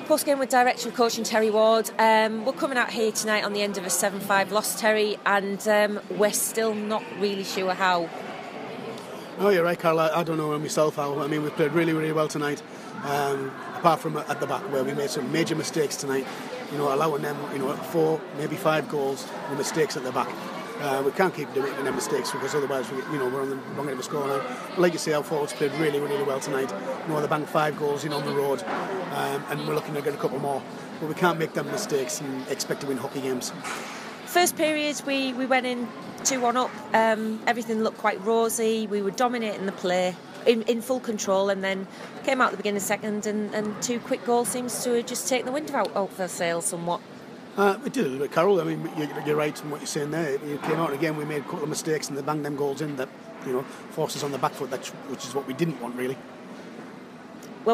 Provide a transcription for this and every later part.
Post game with Director of Coaching Terry Ward. We're coming out here tonight on the end of a 7-5 loss, Terry, and we're still not really sure how. Oh, you're right, Carl. I don't know myself how. I mean, we played really, really well tonight. Apart from at the back where we made some major mistakes tonight, allowing them, 4, maybe 5 goals with mistakes at the back. We can't keep doing them mistakes because otherwise, we're on the wrong end of the scoreline. But like you say, our forwards played really, really well tonight. They banked 5 goals on the road, and we're looking to get a couple more. But we can't make them mistakes and expect to win hockey games. First period, we went in 2-1 up. Everything looked quite rosy. We were dominating the play, in full control, and then came out at the beginning of the second, and 2 quick goals seems to have just taken the wind out of our sails somewhat. We did a little bit, Carol. I mean, you're right in what you're saying there. You came out again, we made a couple of mistakes and they banged them goals in that, forced us on the back foot, which is what we didn't want, really. Well,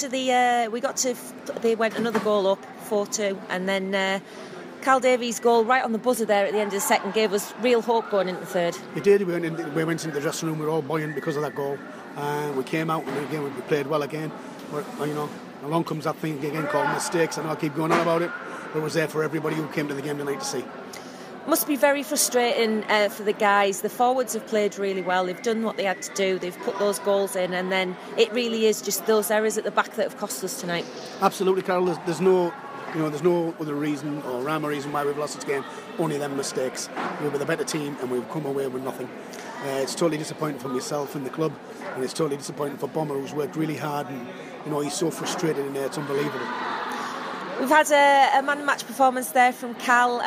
they went another goal up, 4-2, and then Cal Davies' goal right on the buzzer there at the end of the second gave us real hope going into the third. It did. We went into the dressing room, we were all buoyant because of that goal. We came out and again we played well again. Along comes that thing again called mistakes, and I'll keep going on about it. But it was there for everybody who came to the game tonight to see. Must be very frustrating for the guys. The forwards have played really well. They've done what they had to do. They've put those goals in, and then it really is just those errors at the back that have cost us tonight. Absolutely, Carol. There's no other reason or rhyme or reason why we've lost this game. Only them mistakes. We were the better team, and we've come away with nothing. It's totally disappointing for myself and the club, and it's totally disappointing for Bomber, who's worked really hard, and he's so frustrated in there. It's unbelievable. We've had a man-match performance there from Cal,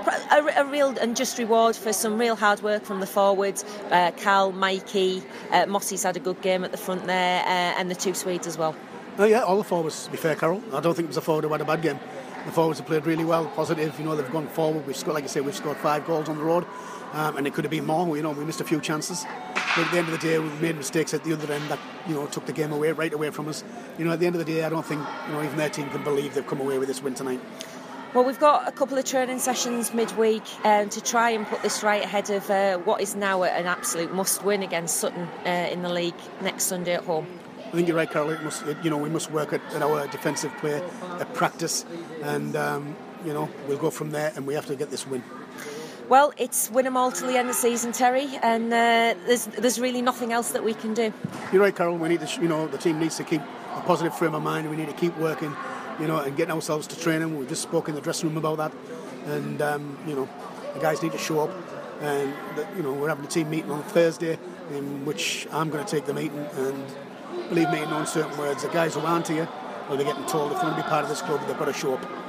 a real and just reward for some real hard work from the forwards. Cal, Mikey, Mossy's had a good game at the front there, and the 2 Swedes as well. Oh yeah, all the forwards, to be fair, Carol. I don't think there's a forward who had a bad game. The forwards have played really well, positive. They've gone forward. We've scored 5 goals on the road, and it could have been more. We missed a few chances. But at the end of the day, we made mistakes at the other end that took the game right away from us. At the end of the day, I don't think even their team can believe they've come away with this win tonight. Well, we've got a couple of training sessions midweek to try and put this right ahead of what is now an absolute must-win against Sutton in the league next Sunday at home. I think you're right, Carol. We must work at our defensive play, at practice, and we'll go from there. And we have to get this win. Well, it's win them all till the end of the season, Terry, and there's really nothing else that we can do. You're right, Carol. We need to, the team needs to keep a positive frame of mind. We need to keep working, and getting ourselves to training. We've just spoke in the dressing room about that, and the guys need to show up. And we're having a team meeting on Thursday, in which I'm going to take the meeting. And believe me, in no uncertain words, the guys who aren't here will be getting told if they want to be part of this club, they've got to show up.